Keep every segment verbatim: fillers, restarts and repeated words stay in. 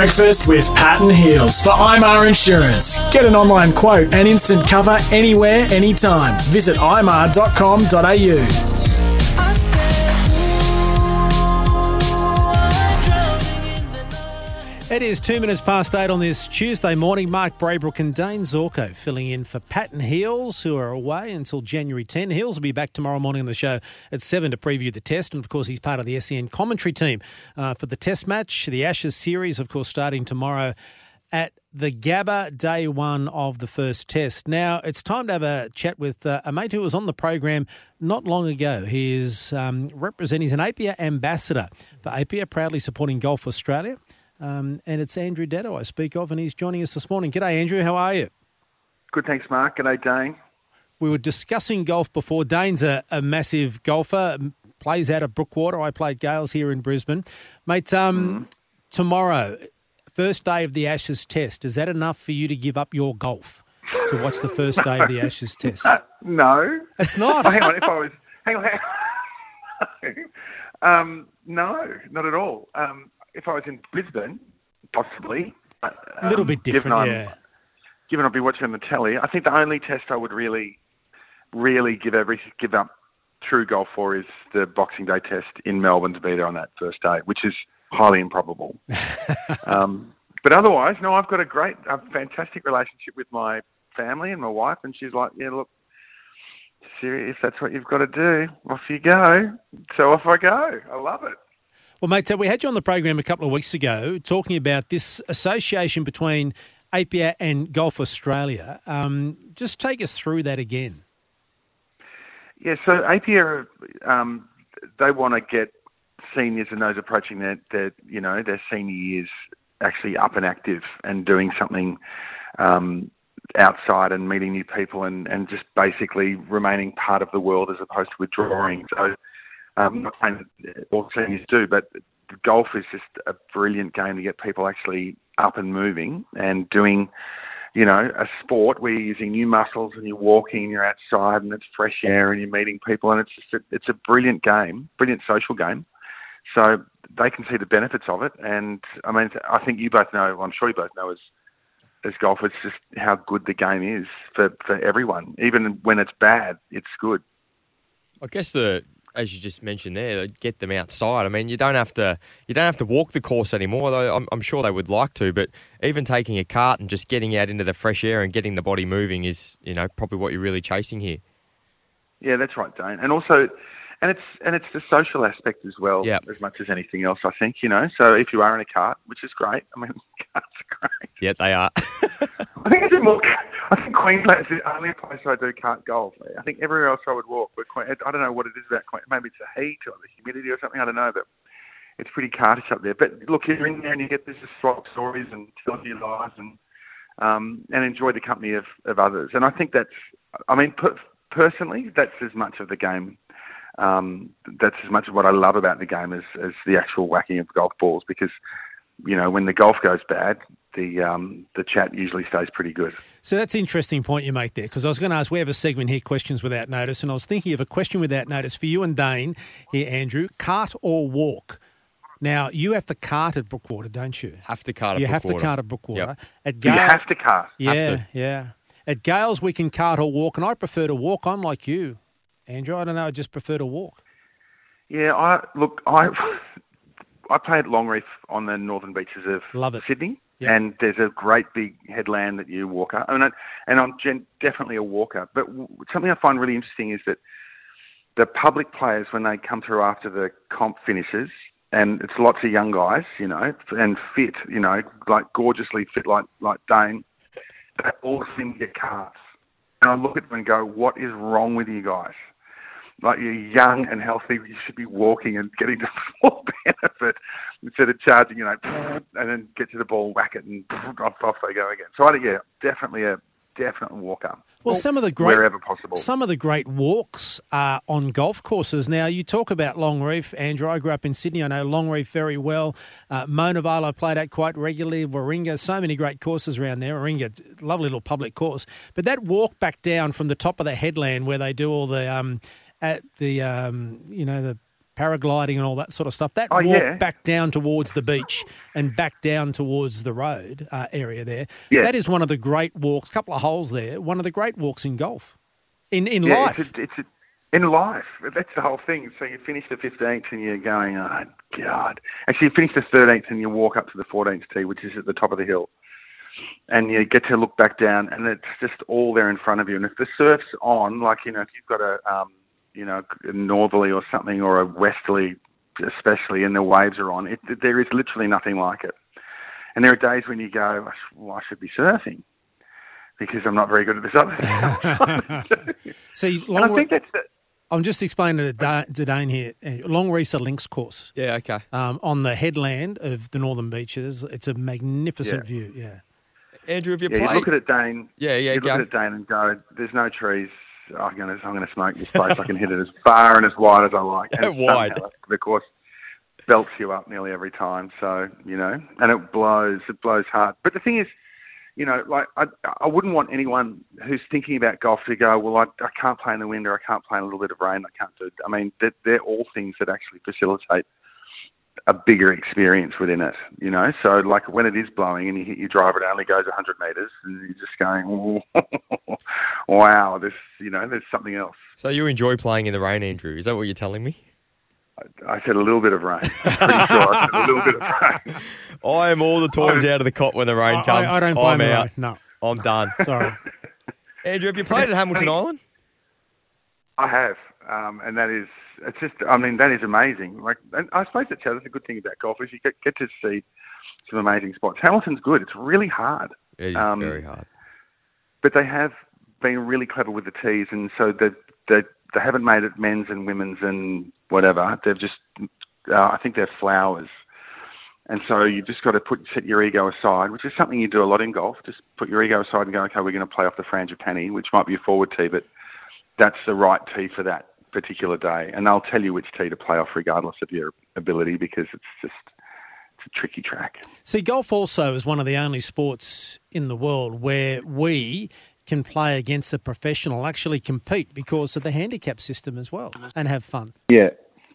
Breakfast with Pat and Heels for I M A R Insurance. Get an online quote and instant cover anywhere, anytime. Visit I M A R dot com dot a u. It is two minutes past eight on this Tuesday morning. Mark Braybrook and Dane Zorko filling in for Pat and Heels, who are away until January tenth. Heels will be back tomorrow morning on the show at seven to preview the test. And, of course, he's part of the S E N commentary team uh, for the test match. The Ashes series, of course, starting tomorrow at the Gabba, day one of the first test. Now, it's time to have a chat with uh, a mate who was on the program not long ago. He is um, representing, he's an Apia ambassador for Apia, proudly supporting Golf Australia. Um, and it's Andrew Detto I speak of, and he's joining us this morning. G'day, Andrew. How are you? Good, thanks, Mark. G'day, Dane. We were discussing golf before. Dane's a, a massive golfer, plays out of Brookwater. I played Gales here in Brisbane. Mate, um, mm. tomorrow, first day of the Ashes test, is that enough for you to give up your golf to watch the first day of the Ashes test? Uh, no. It's not. Oh, hang on, if I was... Hang on, hang on. um, no, not at all. Um, If I was in Brisbane, possibly. Um, a little bit different, given yeah. Given I'd be watching on the telly, I think the only test I would really, really give every give up true golf for is the Boxing Day test in Melbourne to be there on that first day, which is highly improbable. um, but otherwise, no, I've got a great, a fantastic relationship with my family and my wife, and she's like, yeah, look, serious, if that's what you've got to do, off you go. So off I go. I love it. Well, mate, so we had you on the program a couple of weeks ago talking about this association between Apia and Golf Australia. Um, just take us through that again. Yeah, so Apia, um, they want to get seniors and those approaching their, their, you know, their senior years actually up and active and doing something um, outside and meeting new people and, and just basically remaining part of the world as opposed to withdrawing. So, Um, not saying that all seniors do, but golf is just a brilliant game to get people actually up and moving and doing, you know, a sport where you're using new muscles and you're walking and you're outside and it's fresh air and you're meeting people, and it's just a, it's a brilliant game, brilliant social game. So they can see the benefits of it, and I mean, I think you both know, I'm sure you both know as as golfers, just how good the game is for, for everyone. Even when it's bad, it's good. I guess the as you just mentioned there, get them outside. I mean, you don't have to you don't have to walk the course anymore, though I'm, I'm sure they would like to, but even taking a cart and just getting out into the fresh air and getting the body moving is, you know, probably what you're really chasing here. Yeah, that's right, Dane. And also, and it's and it's the social aspect as well, yep. as much as anything else, I think, you know. So if you are in a cart, which is great, I mean, carts are great. Yeah, they are. I think it's more... I think Queensland is the only place I do cart golf. I think everywhere else I would walk. But I don't know what it is about Queensland. Maybe it's the heat or the humidity or something. I don't know, but it's pretty cartish up there. But look, you're in there and you get this swap stories and tell your lives and um, and enjoy the company of, of others. And I think that's, I mean, per, personally, that's as much of the game. Um, that's as much of what I love about the game as, as the actual whacking of golf balls, because, you know, when the golf goes bad, the um, the chat usually stays pretty good. So that's an interesting point you make there, because I was going to ask, we have a segment here, Questions Without Notice, and I was thinking of a question without notice for you and Dane here, Andrew. Cart or walk? Now, you have to cart at Brookwater, don't you? Have to cart at you Brookwater. You have to cart at Brookwater. Yep. At Gale, you have to cart. Yeah, have to. yeah. At Gales, we can cart or walk, and I prefer to walk. I'm like you, Andrew. I don't know, I just prefer to walk. Yeah, I look, I I play at Longreef on the northern beaches of Love it. Sydney. Yep. And there's a great big headland that you walk up. I mean, I, and I'm gen- definitely a walker. But w- something I find really interesting is that the public players, when they come through after the comp finishes, and it's lots of young guys, you know, and fit, you know, like gorgeously fit like, like Dane, they all seem to get carts. And I look at them and go, what is wrong with you guys? Like, you're young and healthy, you should be walking and getting the full benefit instead of charging, you know, and then get to the ball, whack it, and off, off they go again. So, I think, yeah, definitely a definite walker. Well, some of the great wherever possible. Some of the great walks are on golf courses. Now, you talk about Longreef, Andrew. I grew up in Sydney. I know Longreef very well. Uh, Mona Vale I played at quite regularly. Warringah, so many great courses around there. Warringah, lovely little public course. But that walk back down from the top of the headland where they do all the um, at the um, you know the paragliding and all that sort of stuff. That Oh, walk yeah. back down towards the beach and back down towards the road uh, area there, Yeah. that is one of the great walks, a couple of holes there, one of the great walks in golf, in, in Yeah, life. It's a, it's a, in life, that's the whole thing. So you finish the fifteenth and you're going, oh, God. Actually, you finish the thirteenth and you walk up to the fourteenth tee, which is at the top of the hill. And you get to look back down and it's just all there in front of you. And if the surf's on, like, you know, if you've got a, um, you know, a northerly or something or a westerly especially, and the waves are on, it, there is literally nothing like it. And there are days when you go, well, I should be surfing, because I'm not very good at this other stuff. See, and I think that's the, I'm just explaining to Da- to Dane here. Longreesa Links course. Yeah, okay. Um, on the headland of the Northern Beaches. It's a magnificent Yeah. view, yeah. Andrew, have you yeah, played? you look at it, Dane. Yeah, yeah, You go. look at it, Dane, and go, there's no trees. I'm going to I'm going to smoke this place. I can hit it as far and as wide as I like. And Wide. somehow, the course belts you up nearly every time. So, you know, and it blows. It blows hard. But the thing is, you know, like I, I wouldn't want anyone who's thinking about golf to go, well, I, I can't play in the wind or I can't play in a little bit of rain. I can't do. I mean, they're, they're all things that actually facilitate a bigger experience within it. You know, so like when it is blowing and you hit your driver, it only goes one hundred metres, and you're just going, oh, wow, this, you know, there's something else. So you enjoy playing in the rain, Andrew? Is that what you're telling me? I said a little bit of rain. I'm pretty sure I said a little bit of rain. I am all the toys out of the cot when the rain I, comes. I, I don't I'm blame out. you. No, I'm done. sorry. Andrew, have you played at Hamilton Island? I have, um, and that is, it's just, I mean, that is amazing. Like, and I suppose that's the good thing about golf is you get, get to see some amazing spots. Hamilton's good. It's really hard. It is Um, very hard. But they have been really clever with the tees, and so they they they haven't made it men's and women's and whatever. They've just, uh, I think they're flowers, and so you've just got to put set your ego aside, which is something you do a lot in golf. Just put your ego aside and go, okay, we're going to play off the frangipani, which might be a forward tee, but that's the right tee for that particular day, and they'll tell you which tee to play off regardless of your ability, because it's just it's a tricky track. See, golf also is one of the only sports in the world where we can play against a professional, actually compete because of the handicap system as well, and have fun. Yeah.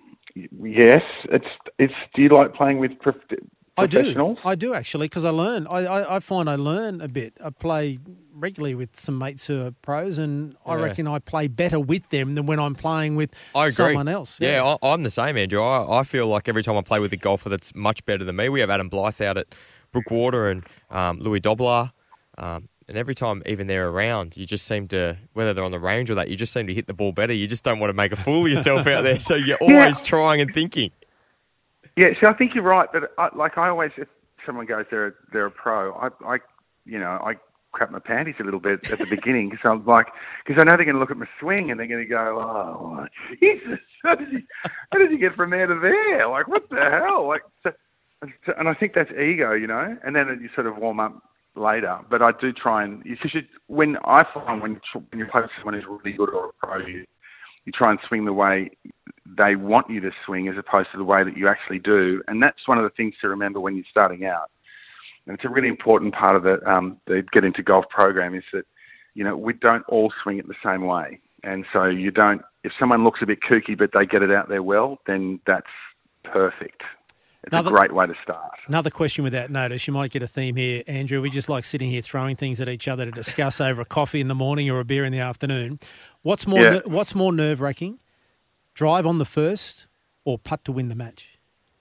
Yes. It's it's. Do you like playing with prof- I do. professionals? I do actually, because I learn. I, I, I find I learn a bit. I play regularly with some mates who are pros, and I Yeah. reckon I play better with them than when I'm playing with I agree. someone else. Yeah, I, I'm the same, Andrew. I, I feel like every time I play with a golfer that's much better than me, we have Adam Blythe out at Brookwater and um, Louis Doblar. Um, and every time even they're around, you just seem to, whether they're on the range or that, you just seem to hit the ball better. You just don't want to make a fool of yourself out there. So you're always Yeah. trying and thinking. Yeah, so I think you're right, but I, like I always, if someone goes they're they're a pro, I, I you know I crap my panties a little bit at the beginning, because I'm like, because I know they're going to look at my swing and they're going to go, oh Jesus, how did you how did you get from there to there? Like, what the hell? Like, so, and I think that's ego, you know. And then you sort of warm up later, but I do try and you should, when I find when you, when you play with someone who's really good or a pro, you, you try and swing the way they want you to swing as opposed to the way that you actually do. And that's one of the things to remember when you're starting out. And it's a really important part of the, um, the Get Into Golf program is that, you know, we don't all swing it the same way. And so you don't, if someone looks a bit kooky but they get it out there well, then that's perfect. It's Another- a great way to start. Another question without notice. You might get a theme here, Andrew. We just like sitting here throwing things at each other to discuss over a coffee in the morning or a beer in the afternoon. What's more? Yeah. ner- what's more nerve wracking? Drive on the first or putt to win the match?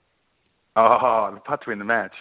Oh, the putt to win the match.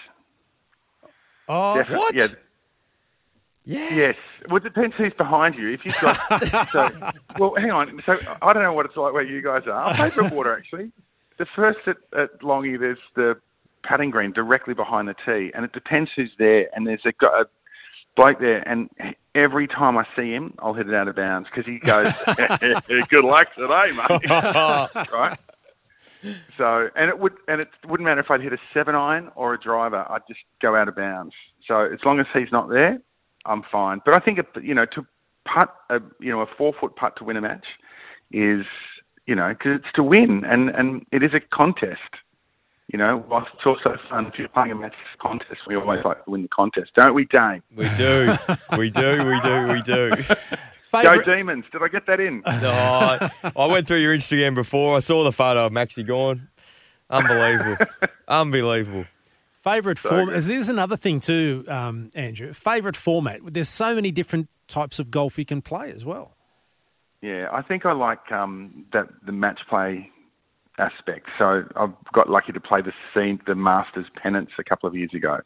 Oh, Definitely. what? Yeah. Yeah. Yes. Well, it depends who's behind you. If you've got, so, well, hang on. So I don't know what it's like where you guys are. I play Brookwater actually. The first at, at Longy, there's the putting green directly behind the tee, and it depends who's there. And there's a, gu- a bloke there, and every time I see him, I'll hit it out of bounds because he goes, "Good luck today, mate." Right. So, and it would, and it wouldn't matter if I'd hit a seven iron or a driver. I'd just go out of bounds. So as long as he's not there, I'm fine. But I think, you know, to putt, a, you know, a four foot putt to win a match is, you know, because it's to win, and, and it is a contest. You know, whilst it's also fun, if you're playing a match contest, we always like to win the contest, don't we, Dane? We do. We do. We do. We do. Favorite... Go Demons. Did I get that in? No, I, I went through your Instagram before. I saw the photo of Maxi Gawn. Unbelievable. Unbelievable. Favourite So format. good. This is another thing too, um, Andrew. Favourite format. There's so many different types of golf you can play as well. Yeah, I think I like um, that the match play aspect. So I've got lucky to play the scene, the Masters Pennants a couple of years ago,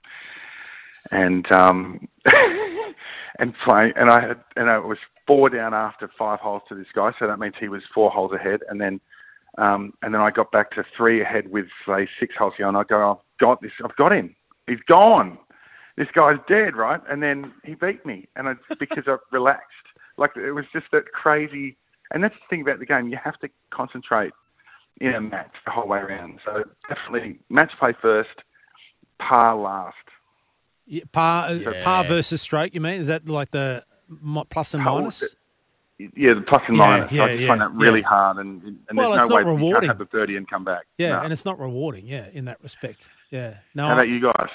and um, and play, and I had, and I was four down after five holes to this guy, so that means he was four holes ahead, and then um, and then I got back to three ahead with say six holes to go, and I go, I've got this, I've got him, he's gone, this guy's dead, right? And then he beat me, and it's because I relaxed. Like, it was just that crazy, and that's the thing about the game. You have to concentrate in a match the whole way around. So definitely match play first, par last. Yeah, par, Yeah. par versus stroke, you mean? Is that like the mo- plus and How- minus? Yeah, the plus and Yeah, minus. yeah, I just yeah, find that really yeah. hard, and, and Well, there's it's no way not that you rewarding. can't have the birdie and come back. Yeah, No. and it's not rewarding, yeah, in that respect. Yeah. No, How I, about you guys?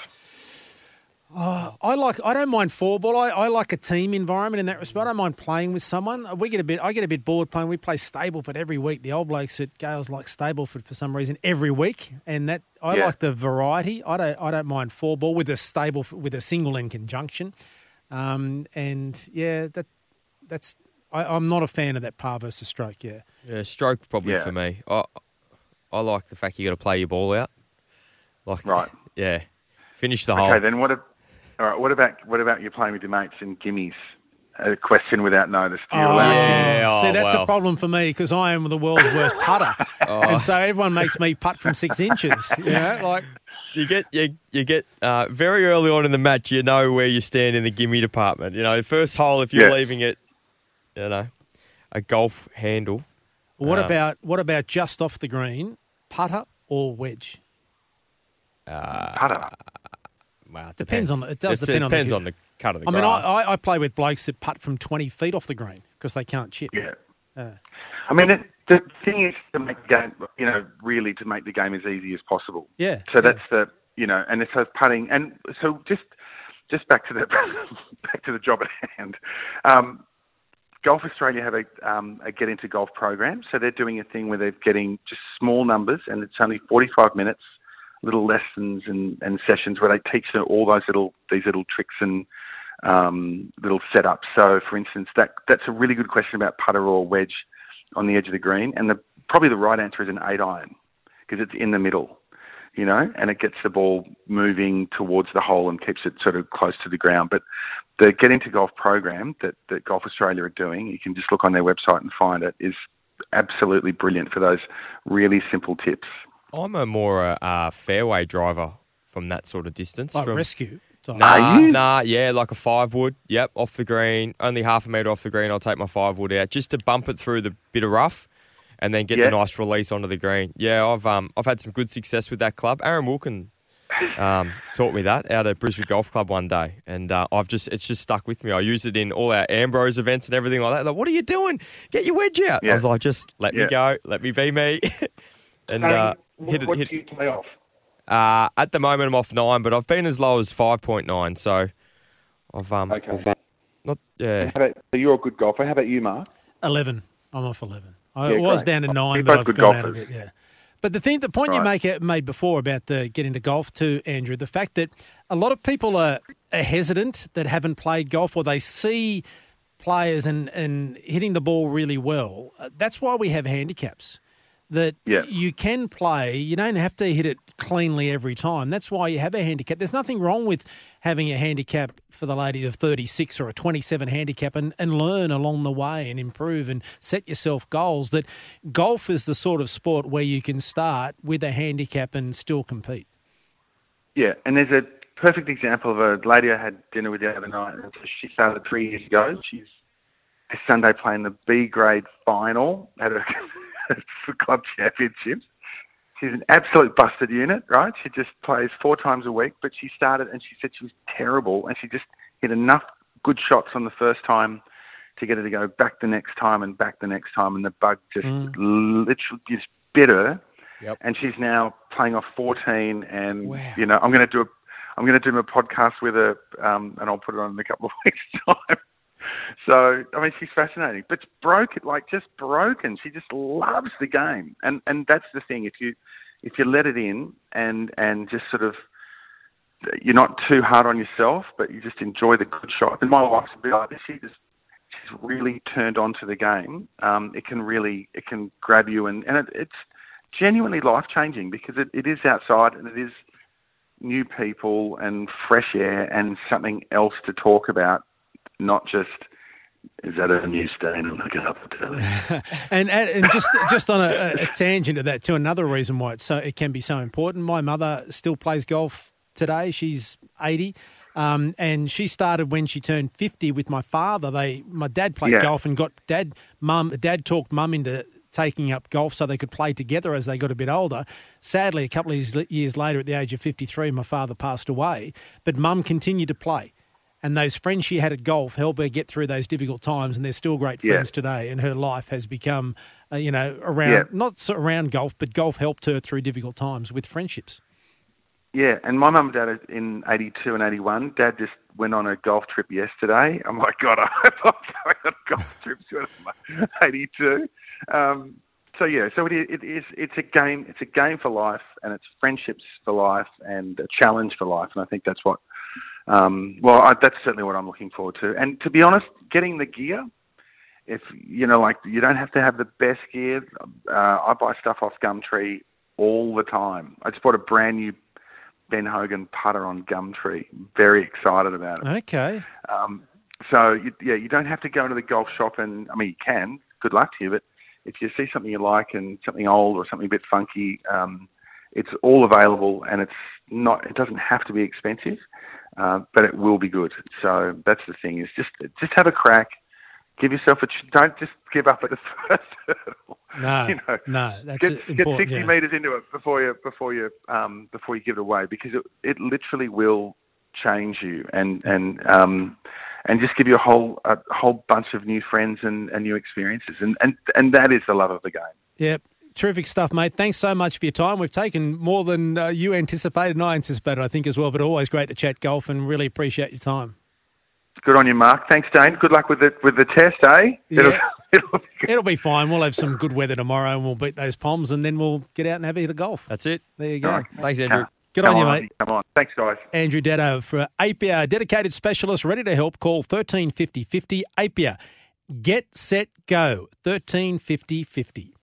oh, I like. I don't mind four ball. I, I like a team environment in that respect. I don't mind playing with someone. We get a bit. I get a bit bored playing. We play Stableford every week. The old blokes at Gales like Stableford for some reason every week, and that I Yeah. like the variety. I don't. I don't mind four ball with a stable with a single in conjunction, um, and yeah, that that's. I, I'm not a fan of that par versus stroke. Yeah. Yeah, stroke probably Yeah. for me. I I like the fact you got to play your ball out. Like, Right. Yeah. Finish the Okay, hole. then what? A, all right. What about what about you playing with your mates in gimmies? A question without notice. Do you Oh, allow yeah. gimmies? see, Oh, that's well. a problem for me because I am the world's worst putter, and so everyone makes me putt from six inches. You know, like You get you, you get uh, very early on in the match. You know where you stand in the gimme department. You know, the first hole if you're Yeah. leaving it, you know, a golf handle. what Um, about what about just off the green, putter or wedge? Uh, Putter. well, it Depends depends on the- it does depend on the depends kid. on the cut of the I mean, grass. I, I, I play with blokes that putt from twenty feet off the green because they can't chip. Yeah. Uh, I mean, it, the thing is to make the game, you know, really to make the game as easy as possible. Yeah, So yeah. that's the, you know, and it's so putting, and so just, just back to the, back to the job at hand. Um, Golf Australia have a, um, a get into golf program, so they're doing a thing where they're getting just small numbers, and it's only forty-five minutes, little lessons and, and sessions where they teach them all those little these little tricks and um, little setups. So, for instance, that that's a really good question about putter or wedge on the edge of the green, and the probably the right answer is an eight iron because it's in the middle, you know, and it gets the ball moving towards the hole and keeps it sort of close to the ground. But the Get Into Golf program that, that Golf Australia are doing, you can just look on their website and find it, is absolutely brilliant for those really simple tips. I'm a more uh, uh, fairway driver from that sort of distance. like from, rescue. type. Nah, Are you? nah, yeah, like a five wood. Yep, off the green, only half a metre off the green. I'll take my five wood out just to bump it through the bit of rough, and then get Yeah. the nice release onto the green. Yeah, I've um I've had some good success with that club. Aaron Wilkin um, taught me that out at Brisbane Golf Club one day, and uh, I've just it's just stuck with me. I use it in all our Ambrose events and everything like that. Like, what are you doing? Get your wedge out. Yeah. I was like, just let Yeah. me go, let me be me, and uh, hit it. what Hit do you play off? uh, at the moment, I'm off nine, but I've been as low as five point nine. So I've um, Okay. not yeah. How about, so you're a good golfer. How about you, Mark? Eleven. I'm off eleven. I Yeah, was great. down to We're nine, both but I've good gone out of golfers. it. Yeah. But the thing, the point you Right. make made before about the get into golf too, Andrew, the fact that a lot of people are, are hesitant that haven't played golf, or they see players and, and hitting the ball really well. Uh, That's why we have handicaps. That Yeah. you can play, you don't have to hit it cleanly every time. That's why you have a handicap. There's nothing wrong with having a handicap for the lady of thirty-six or a twenty-seven handicap and, and learn along the way and improve and set yourself goals. That golf is the sort of sport where you can start with a handicap and still compete. Yeah, and there's a perfect example of a lady I had dinner with the other night. And she started three years ago. She's this Sunday playing the B grade final at a for club championships. She's an absolute busted unit, right? She just plays four times a week, but she started and she said she was terrible, and she just hit enough good shots on the first time to get her to go back the next time and back the next time, and the bug just Mm. literally just bit her. Yep. And she's now playing off fourteen, and Wow. you know, I'm going to do a, I'm going to do my podcast with her, um, and I'll put it on in a couple of weeks' time. So, I mean, she's fascinating, but broken, like just broken. She just loves the game, and and that's the thing. If you if you let it in and and just sort of, you're not too hard on yourself, but you just enjoy the good shot. And my wife's a bit like this. She just she's really turned on to the game. Um, it can really it can grab you, and and it, it's genuinely life changing because it, it is outside and it is new people and fresh air and something else to talk about, not just. Is that a new stain on the carpet? and, and and just just on a, a tangent of that too, another reason why it's so it can be so important. My mother still plays golf today. She's eighty, um, and she started when she turned fifty with my father. They my dad played yeah. golf and got dad mum. Dad talked mum into taking up golf so they could play together as they got a bit older. Sadly, a couple of years later, at the age of fifty-three, my father passed away, but mum continued to play. And those friends she had at golf helped her get through those difficult times, and they're still great friends yeah. today. And her life has become, uh, you know, around yeah. not so around golf, but golf helped her through difficult times with friendships. Yeah, and my mum and dad in eighty-two and eighty-one. Dad just went on a golf trip yesterday. Oh my God, I hope I'm going on golf trips when I'm eighty-two. Um, so yeah, so it is, it is. It's a game. It's a game for life, and it's friendships for life, and a challenge for life. And I think that's what. Um, well, I, that's certainly what I'm looking forward to. And to be honest, getting the gear, if, you know, like you don't have to have the best gear. Uh, I buy stuff off Gumtree all the time. I just bought a brand new Ben Hogan putter on Gumtree. Very excited about it. Okay. Um, so, you, yeah, you don't have to go into the golf shop and, I mean, you can. Good luck to you. But if you see something you like and something old or something a bit funky, um, it's all available, and it's not. It doesn't have to be expensive. Uh, but it will be good. So that's the thing: is just just have a crack, give yourself a. Don't just give up at the first hurdle. No, you know, no, that's get, important. Get sixty yeah. meters into it before you before you um, before you give it away, because it it literally will change you and and um, and just give you a whole a whole bunch of new friends and, and new experiences, and, and and that is the love of the game. Yep. Terrific stuff, mate. Thanks so much for your time. We've taken more than uh, you anticipated and I anticipated, I think, as well, but always great to chat golf and really appreciate your time. Good on you, Mark. Thanks, Dane. Good luck with the, with the test, eh? Yeah. It'll, it'll, be it'll be fine. We'll have some good weather tomorrow and we'll beat those Poms, and then we'll get out and have a hit of golf. That's it. There you go. Right. Thanks, Andrew. Good come on you, on, mate. Come on. Thanks, guys. Andrew Daddo for Apia, dedicated specialist, ready to help. Call thirteen fifty fifty. Apia. Get, set, go. thirteen fifty fifty.